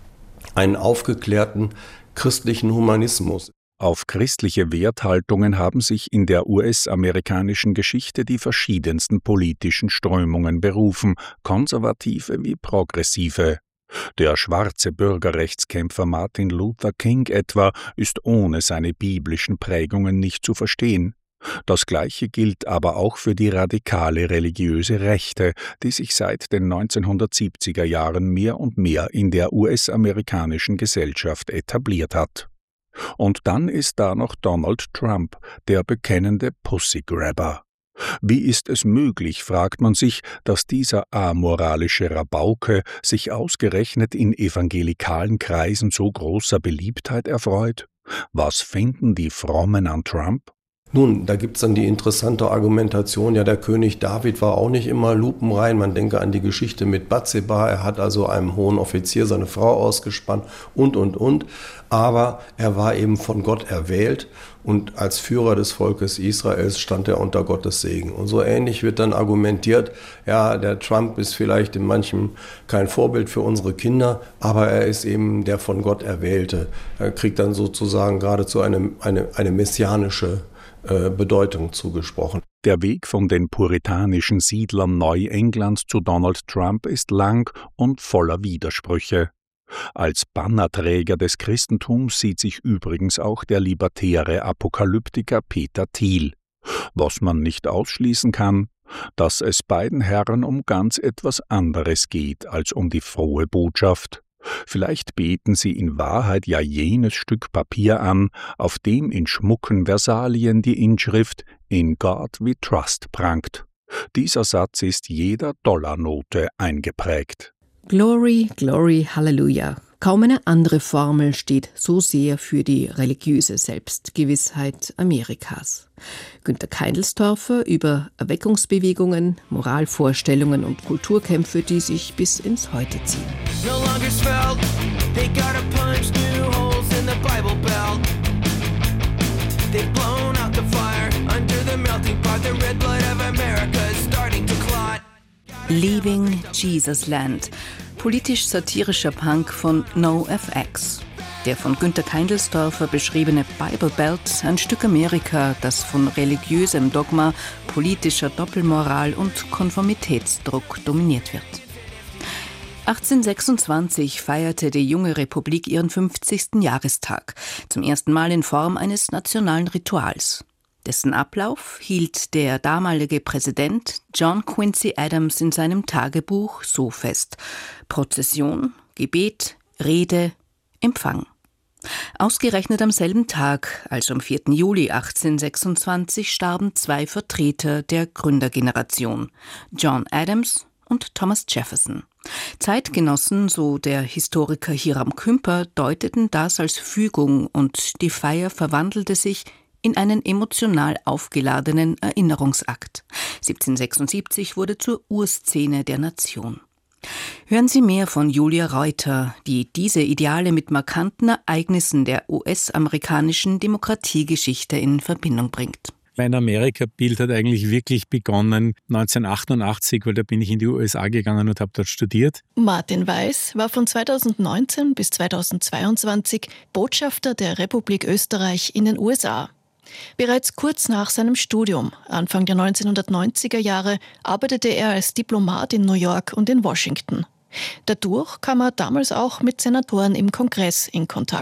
einen aufgeklärten christlichen Humanismus. Auf christliche Werthaltungen haben sich in der U S-amerikanischen Geschichte die verschiedensten politischen Strömungen berufen, konservative wie progressive. Der schwarze Bürgerrechtskämpfer Martin Luther King etwa ist ohne seine biblischen Prägungen nicht zu verstehen. Das Gleiche gilt aber auch für die radikale religiöse Rechte, die sich seit den neunzehnhundertsiebziger Jahren mehr und mehr in der U S-amerikanischen Gesellschaft etabliert hat. Und dann ist da noch Donald Trump, der bekennende Pussygrabber. Wie ist es möglich, fragt man sich, dass dieser amoralische Rabauke sich ausgerechnet in evangelikalen Kreisen so großer Beliebtheit erfreut? Was finden die Frommen an Trump? Nun, da gibt es dann die interessante Argumentation, ja, der König David war auch nicht immer lupenrein. Man denke an die Geschichte mit Bathseba, er hat also einem hohen Offizier seine Frau ausgespannt und, und, und. Aber er war eben von Gott erwählt und als Führer des Volkes Israels stand er unter Gottes Segen. Und so ähnlich wird dann argumentiert, ja, der Trump ist vielleicht in manchem kein Vorbild für unsere Kinder, aber er ist eben der von Gott Erwählte. Er kriegt dann sozusagen geradezu eine, eine, eine messianische Bedeutung zugesprochen. Der Weg von den puritanischen Siedlern Neuenglands zu Donald Trump ist lang und voller Widersprüche. Als Bannerträger des Christentums sieht sich übrigens auch der libertäre Apokalyptiker Peter Thiel. Was man nicht ausschließen kann, dass es beiden Herren um ganz etwas anderes geht als um die frohe Botschaft. Vielleicht beten sie in Wahrheit ja jenes Stück Papier an, auf dem in schmucken Versalien die Inschrift »In God we trust« prangt. Dieser Satz ist jeder Dollarnote eingeprägt. Glory, Glory, Hallelujah. Kaum eine andere Formel steht so sehr für die religiöse Selbstgewissheit Amerikas. Günter Keindelstorfer über Erweckungsbewegungen, Moralvorstellungen und Kulturkämpfe, die sich bis ins Heute ziehen. No longer svelte, they gotta punch new holes in the Bible Belt. They've blown out the fire under the melting pot. The red blood of America is starting to clot. Leaving Jesus Land. Politisch-satirischer Punk von NoFX. Der von Günter Keindelstorfer beschriebene Bible Belt, ein Stück Amerika, das von religiösem Dogma, politischer Doppelmoral und Konformitätsdruck dominiert wird. achtzehnhundertsechsundzwanzig feierte die junge Republik ihren fünfzigsten Jahrestag, zum ersten Mal in Form eines nationalen Rituals. Dessen Ablauf hielt der damalige Präsident John Quincy Adams in seinem Tagebuch so fest: Prozession, Gebet, Rede, Empfang. Ausgerechnet am selben Tag, also am vierten Juli achtzehnhundertsechsundzwanzig, starben zwei Vertreter der Gründergeneration, John Adams und Thomas Jefferson. Zeitgenossen, so der Historiker Hiram Kümper, deuteten das als Fügung und die Feier verwandelte sich in einen emotional aufgeladenen Erinnerungsakt. siebzehnhundertsechsundsiebzig wurde zur Urszene der Nation. Hören Sie mehr von Julia Reuter, die diese Ideale mit markanten Ereignissen der U S-amerikanischen Demokratiegeschichte in Verbindung bringt. Mein Amerika-Bild hat eigentlich wirklich begonnen neunzehnhundertachtundachtzig, weil da bin ich in die U S A gegangen und habe dort studiert. Martin Weiß war von zweitausendneunzehn bis zweitausendzweiundzwanzig Botschafter der Republik Österreich in den U S A. Bereits kurz nach seinem Studium, Anfang der neunzehnhundertneunziger Jahre, arbeitete er als Diplomat in New York und in Washington. Dadurch kam er damals auch mit Senatoren im Kongress in Kontakt.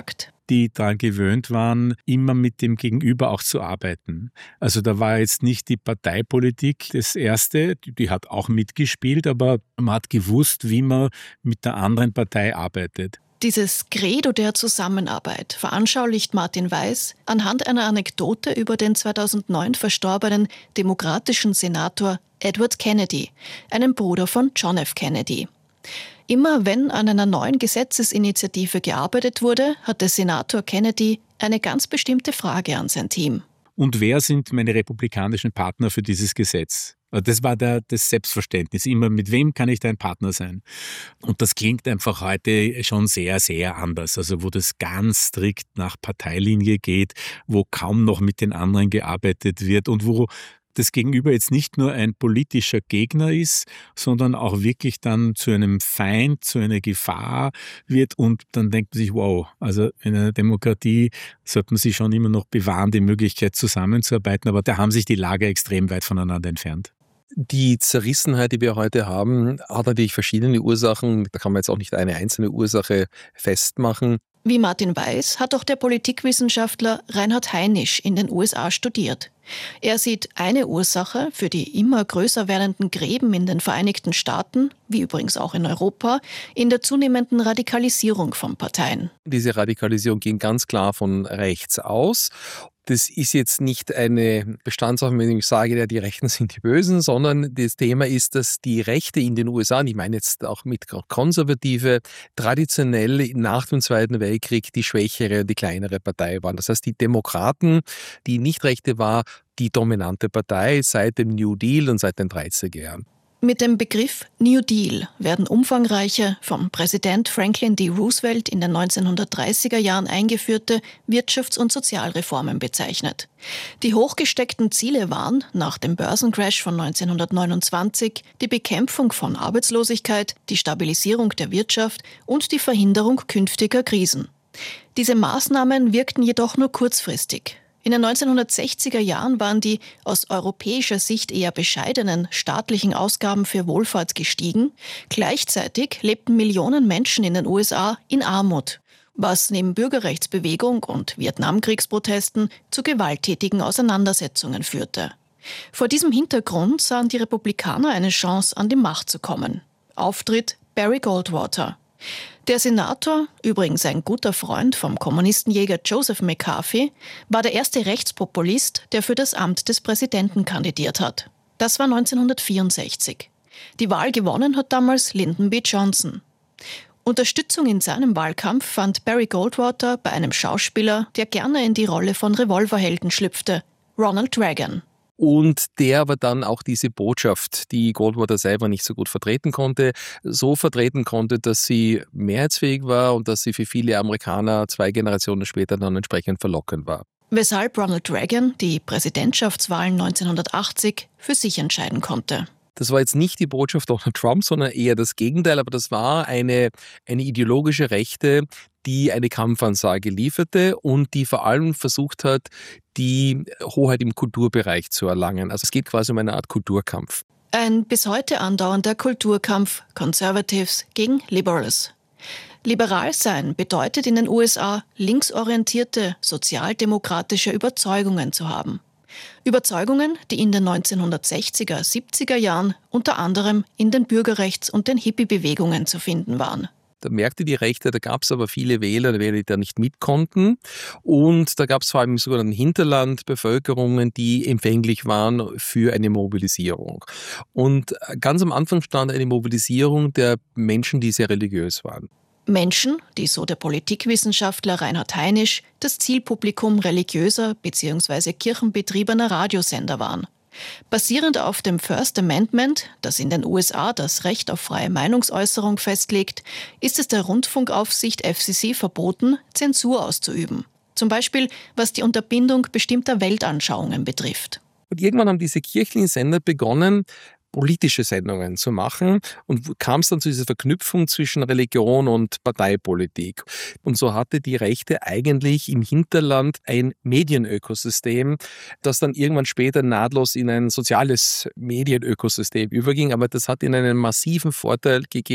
die daran gewöhnt waren, immer mit dem Gegenüber auch zu arbeiten. Also da war jetzt nicht die Parteipolitik das Erste, die hat auch mitgespielt, aber man hat gewusst, wie man mit der anderen Partei arbeitet. Dieses Credo der Zusammenarbeit veranschaulicht Martin Weiß anhand einer Anekdote über den zweitausendneun verstorbenen demokratischen Senator Edward Kennedy, einen Bruder von John F. Kennedy. Immer wenn an einer neuen Gesetzesinitiative gearbeitet wurde, hatte Senator Kennedy eine ganz bestimmte Frage an sein Team. Und wer sind meine republikanischen Partner für dieses Gesetz? Das war der, das Selbstverständnis. Immer, mit wem kann ich dein Partner sein? Und das klingt einfach heute schon sehr, sehr anders. Also wo das ganz strikt nach Parteilinie geht, wo kaum noch mit den anderen gearbeitet wird und wo das Gegenüber jetzt nicht nur ein politischer Gegner ist, sondern auch wirklich dann zu einem Feind, zu einer Gefahr wird. Und dann denkt man sich, wow, also in einer Demokratie sollte man sich schon immer noch bewahren, die Möglichkeit zusammenzuarbeiten. Aber da haben sich die Lager extrem weit voneinander entfernt. Die Zerrissenheit, die wir heute haben, hat natürlich verschiedene Ursachen. Da kann man jetzt auch nicht eine einzelne Ursache festmachen. Wie Martin Weiß hat auch der Politikwissenschaftler Reinhard Heinisch in den U S A studiert. Er sieht eine Ursache für die immer größer werdenden Gräben in den Vereinigten Staaten, wie übrigens auch in Europa, in der zunehmenden Radikalisierung von Parteien. Diese Radikalisierung ging ganz klar von rechts aus. Das ist jetzt nicht eine Bestandsaufnahme, wenn ich sage, ja, die Rechten sind die Bösen, sondern das Thema ist, dass die Rechte in den U S A, und ich meine jetzt auch mit Konservative, traditionell nach dem Zweiten Weltkrieg die schwächere und die kleinere Partei waren. Das heißt, die Demokraten, die Nicht-Rechte war, die dominante Partei seit dem New Deal und seit den dreißiger Jahren. Mit dem Begriff New Deal werden umfangreiche, vom Präsident Franklin D. Roosevelt in den neunzehnhundertdreißiger Jahren eingeführte Wirtschafts- und Sozialreformen bezeichnet. Die hochgesteckten Ziele waren, nach dem Börsencrash von neunzehnhundertneunundzwanzig, die Bekämpfung von Arbeitslosigkeit, die Stabilisierung der Wirtschaft und die Verhinderung künftiger Krisen. Diese Maßnahmen wirkten jedoch nur kurzfristig. In den neunzehnhundertsechziger Jahren waren die aus europäischer Sicht eher bescheidenen staatlichen Ausgaben für Wohlfahrt gestiegen. Gleichzeitig lebten Millionen Menschen in den U S A in Armut, was neben Bürgerrechtsbewegung und Vietnamkriegsprotesten zu gewalttätigen Auseinandersetzungen führte. Vor diesem Hintergrund sahen die Republikaner eine Chance, an die Macht zu kommen. Auftritt Barry Goldwater. Der Senator, übrigens ein guter Freund vom Kommunistenjäger Joseph McCarthy, war der erste Rechtspopulist, der für das Amt des Präsidenten kandidiert hat. Das war neunzehnhundertvierundsechzig. Die Wahl gewonnen hat damals Lyndon B. Johnson. Unterstützung in seinem Wahlkampf fand Barry Goldwater bei einem Schauspieler, der gerne in die Rolle von Revolverhelden schlüpfte, Ronald Reagan. Und der aber dann auch diese Botschaft, die Goldwater selber nicht so gut vertreten konnte, so vertreten konnte, dass sie mehrheitsfähig war und dass sie für viele Amerikaner zwei Generationen später dann entsprechend verlockend war. Weshalb Ronald Reagan die Präsidentschaftswahlen neunzehnhundertachtzig für sich entscheiden konnte. Das war jetzt nicht die Botschaft Donald Trump, sondern eher das Gegenteil, aber das war eine, eine ideologische Rechte, die eine Kampfansage lieferte und die vor allem versucht hat, die Hoheit im Kulturbereich zu erlangen. Also es geht quasi um eine Art Kulturkampf. Ein bis heute andauernder Kulturkampf Conservatives gegen Liberals. Liberal sein bedeutet in den U S A, linksorientierte, sozialdemokratische Überzeugungen zu haben. Überzeugungen, die in den neunzehnhundertsechziger, siebziger Jahren unter anderem in den Bürgerrechts- und den Hippie-Bewegungen zu finden waren. Da merkte die Rechte, da gab es aber viele Wähler, die da nicht mit konnten. Und da gab es vor allem im sogenannten Hinterland Bevölkerungen, die empfänglich waren für eine Mobilisierung. Und ganz am Anfang stand eine Mobilisierung der Menschen, die sehr religiös waren. Menschen, die, so der Politikwissenschaftler Reinhard Heinisch, das Zielpublikum religiöser bzw. kirchenbetriebener Radiosender waren. Basierend auf dem First Amendment, das in den U S A das Recht auf freie Meinungsäußerung festlegt, ist es der Rundfunkaufsicht F C C verboten, Zensur auszuüben. Zum Beispiel, was die Unterbindung bestimmter Weltanschauungen betrifft. Und irgendwann haben diese kirchlichen Sender begonnen, politische Sendungen zu machen und kam es dann zu dieser Verknüpfung zwischen Religion und Parteipolitik. Und so hatte die Rechte eigentlich im Hinterland ein Medienökosystem, das dann irgendwann später nahtlos in ein soziales Medienökosystem überging. Aber das hat ihnen einen massiven Vorteil gegeben.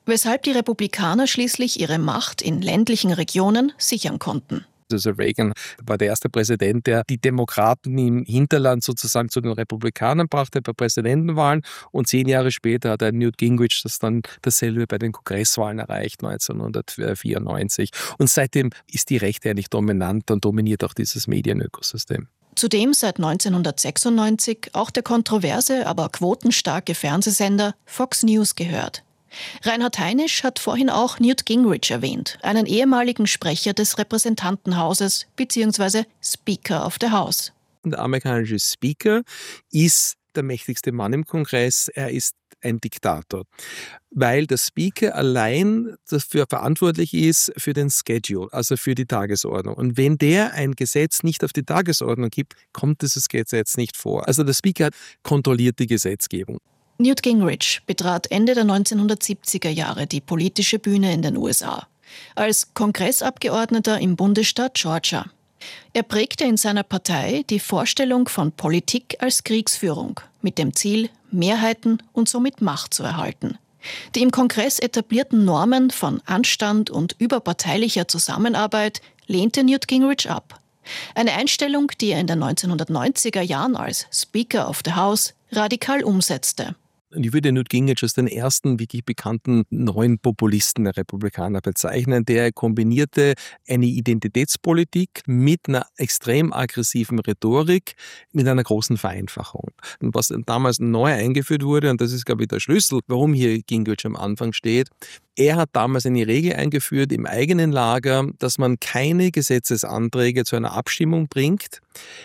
weshalb die Republikaner schließlich ihre Macht in ländlichen Regionen sichern konnten. Also Reagan war der erste Präsident, der die Demokraten im Hinterland sozusagen zu den Republikanern brachte bei Präsidentenwahlen, und zehn Jahre später hat er Newt Gingrich das dann dasselbe bei den Kongresswahlen erreicht, neunzehnhundertvierundneunzig. Und seitdem ist die Rechte eigentlich dominant und dominiert auch dieses Medienökosystem. Zudem seit neunzehnhundertsechsundneunzig auch der kontroverse, aber quotenstarke Fernsehsender Fox News gehört. Reinhard Heinisch hat vorhin auch Newt Gingrich erwähnt, einen ehemaligen Sprecher des Repräsentantenhauses bzw. Speaker of the House. Der amerikanische Speaker ist der mächtigste Mann im Kongress, er ist ein Diktator, weil der Speaker allein dafür verantwortlich ist für den Schedule, also für die Tagesordnung. Und wenn der ein Gesetz nicht auf die Tagesordnung gibt, kommt dieses Gesetz nicht vor. Also der Speaker kontrolliert die Gesetzgebung. Newt Gingrich betrat Ende der neunzehnhundertsiebziger Jahre die politische Bühne in den U S A als Kongressabgeordneter im Bundesstaat Georgia. Er prägte in seiner Partei die Vorstellung von Politik als Kriegsführung mit dem Ziel, Mehrheiten und somit Macht zu erhalten. Die im Kongress etablierten Normen von Anstand und überparteilicher Zusammenarbeit lehnte Newt Gingrich ab. Eine Einstellung, die er in den neunzehnhundertneunziger Jahren als Speaker of the House radikal umsetzte. Und ich würde Newt Gingrich als den ersten wirklich bekannten neuen Populisten der Republikaner bezeichnen, der kombinierte eine Identitätspolitik mit einer extrem aggressiven Rhetorik, mit einer großen Vereinfachung. Und was damals neu eingeführt wurde, und das ist, glaube ich, der Schlüssel, warum hier Gingrich am Anfang steht, er hat damals eine Regel eingeführt im eigenen Lager, dass man keine Gesetzesanträge zu einer Abstimmung bringt,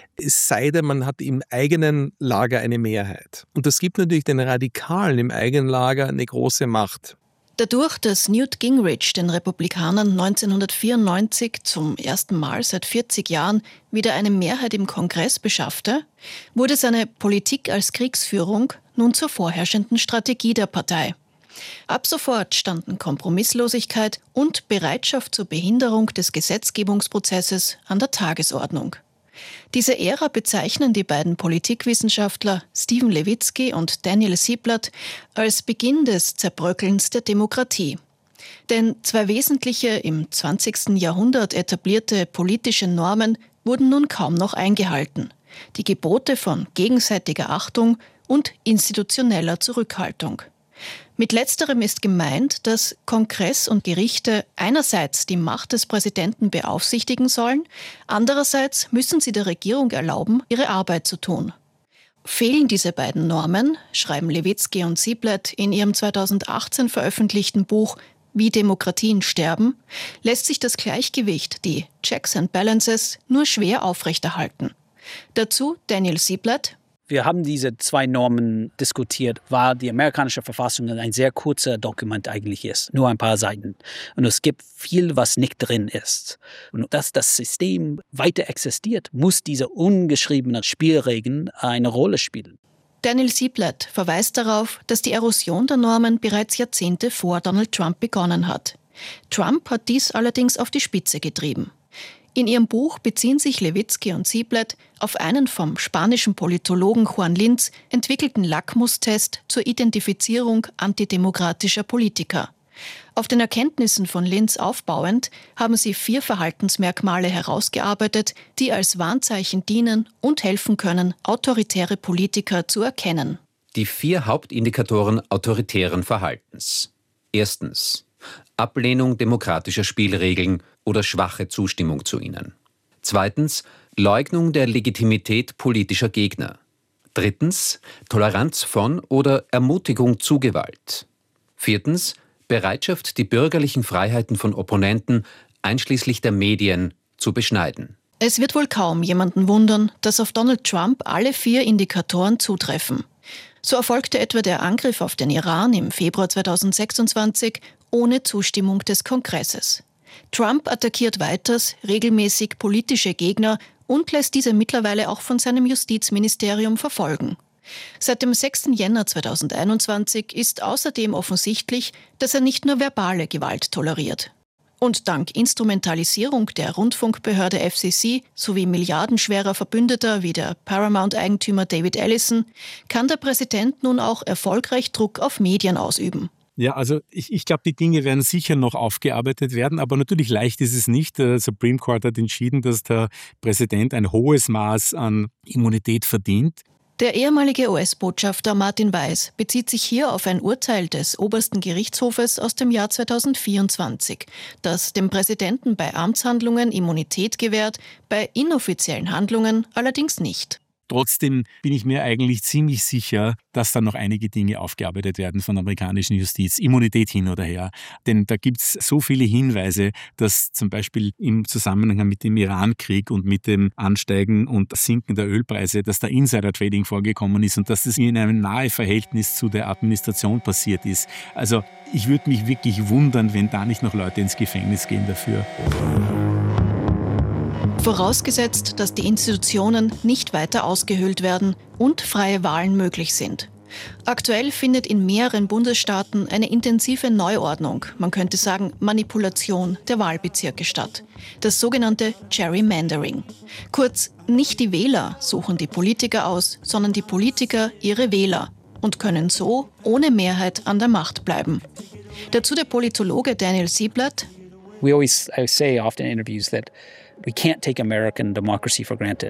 es sei denn, man hat im eigenen Lager eine Mehrheit. Und das gibt natürlich den Radikalen im eigenen Lager eine große Macht. Dadurch, dass Newt Gingrich den Republikanern neunzehnhundertvierundneunzig zum ersten Mal seit vierzig Jahren wieder eine Mehrheit im Kongress beschaffte, wurde seine Politik als Kriegsführung nun zur vorherrschenden Strategie der Partei. Ab sofort standen Kompromisslosigkeit und Bereitschaft zur Behinderung des Gesetzgebungsprozesses an der Tagesordnung. Diese Ära bezeichnen die beiden Politikwissenschaftler Steven Levitsky und Daniel Ziblatt als Beginn des Zerbröckelns der Demokratie. Denn zwei wesentliche im zwanzigsten Jahrhundert etablierte politische Normen wurden nun kaum noch eingehalten: die Gebote von gegenseitiger Achtung und institutioneller Zurückhaltung. Mit letzterem ist gemeint, dass Kongress und Gerichte einerseits die Macht des Präsidenten beaufsichtigen sollen, andererseits müssen sie der Regierung erlauben, ihre Arbeit zu tun. Fehlen diese beiden Normen, schreiben Levitsky und Ziblatt in ihrem zweitausendachtzehn veröffentlichten Buch Wie Demokratien sterben, lässt sich das Gleichgewicht, die Checks and Balances, nur schwer aufrechterhalten. Dazu Daniel Ziblatt. Wir haben diese zwei Normen diskutiert, weil die amerikanische Verfassung ein sehr kurzer Dokument eigentlich ist, nur ein paar Seiten. Und es gibt viel, was nicht drin ist. Und dass das System weiter existiert, muss diese ungeschriebenen Spielregeln eine Rolle spielen. Daniel Ziblatt verweist darauf, dass die Erosion der Normen bereits Jahrzehnte vor Donald Trump begonnen hat. Trump hat dies allerdings auf die Spitze getrieben. In ihrem Buch beziehen sich Levitsky und Ziblatt auf einen vom spanischen Politologen Juan Linz entwickelten Lackmustest zur Identifizierung antidemokratischer Politiker. Auf den Erkenntnissen von Linz aufbauend haben sie vier Verhaltensmerkmale herausgearbeitet, die als Warnzeichen dienen und helfen können, autoritäre Politiker zu erkennen. Die vier Hauptindikatoren autoritären Verhaltens. Erstens: Ablehnung demokratischer Spielregeln oder schwache Zustimmung zu ihnen. Zweitens: Leugnung der Legitimität politischer Gegner. Drittens: Toleranz von oder Ermutigung zu Gewalt. Viertens: Bereitschaft, die bürgerlichen Freiheiten von Opponenten, einschließlich der Medien, zu beschneiden. Es wird wohl kaum jemanden wundern, dass auf Donald Trump alle vier Indikatoren zutreffen. So erfolgte etwa der Angriff auf den Iran im Februar zweitausendsechsundzwanzig ohne Zustimmung des Kongresses. Trump attackiert weiters regelmäßig politische Gegner und lässt diese mittlerweile auch von seinem Justizministerium verfolgen. Seit dem sechsten Jänner zweitausendeinundzwanzig ist außerdem offensichtlich, dass er nicht nur verbale Gewalt toleriert. Und dank Instrumentalisierung der Rundfunkbehörde F C C sowie milliardenschwerer Verbündeter wie der Paramount-Eigentümer David Ellison kann der Präsident nun auch erfolgreich Druck auf Medien ausüben. Ja, also ich, ich glaube, die Dinge werden sicher noch aufgearbeitet werden, aber natürlich leicht ist es nicht. Der Supreme Court hat entschieden, dass der Präsident ein hohes Maß an Immunität verdient. Der ehemalige U S-Botschafter Martin Weiss bezieht sich hier auf ein Urteil des obersten Gerichtshofes aus dem Jahr zweitausendvierundzwanzig, das dem Präsidenten bei Amtshandlungen Immunität gewährt, bei inoffiziellen Handlungen allerdings nicht. Trotzdem bin ich mir eigentlich ziemlich sicher, dass da noch einige Dinge aufgearbeitet werden von der amerikanischen Justiz. Immunität hin oder her. Denn da gibt es so viele Hinweise, dass zum Beispiel im Zusammenhang mit dem Iran-Krieg und mit dem Ansteigen und Sinken der Ölpreise, dass da Insider-Trading vorgekommen ist und dass das in einem nahen Verhältnis zu der Administration passiert ist. Also ich würde mich wirklich wundern, wenn da nicht noch Leute ins Gefängnis gehen dafür. Vorausgesetzt, dass die Institutionen nicht weiter ausgehöhlt werden und freie Wahlen möglich sind. Aktuell findet in mehreren Bundesstaaten eine intensive Neuordnung, man könnte sagen Manipulation der Wahlbezirke statt. Das sogenannte Gerrymandering. Kurz, nicht die Wähler suchen die Politiker aus, sondern die Politiker ihre Wähler und können so ohne Mehrheit an der Macht bleiben. Dazu der Politologe Daniel Sieblatt. We always I say often in interviews that we can't take American democracy for granted.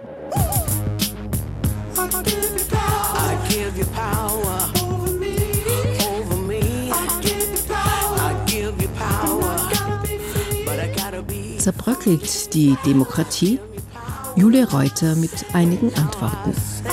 Zerbröckelt die Demokratie? Julia Reuter mit einigen Antworten.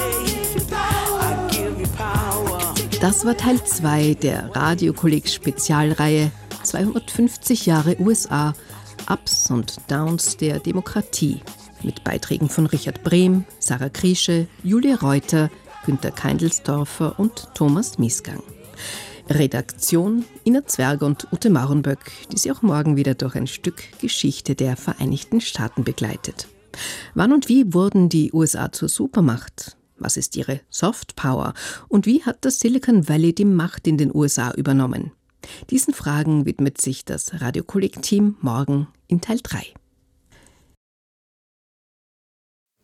Das war Teil zwei der Radiokolleg-Spezialreihe zweihundertfünfzig Jahre U S A, Ups und Downs der Demokratie mit Beiträgen von Richard Brehm, Sarah Kriesche, Julia Reuter, Günter Keindelsdorfer und Thomas Miesgang. Redaktion Ina Zwerg und Ute Maurenböck, die Sie auch morgen wieder durch ein Stück Geschichte der Vereinigten Staaten begleitet. Wann und wie wurden die U S A zur Supermacht? Was ist ihre Soft Power? Und wie hat das Silicon Valley die Macht in den U S A übernommen? Diesen Fragen widmet sich das Radiokolleg-Team morgen in Teil drei.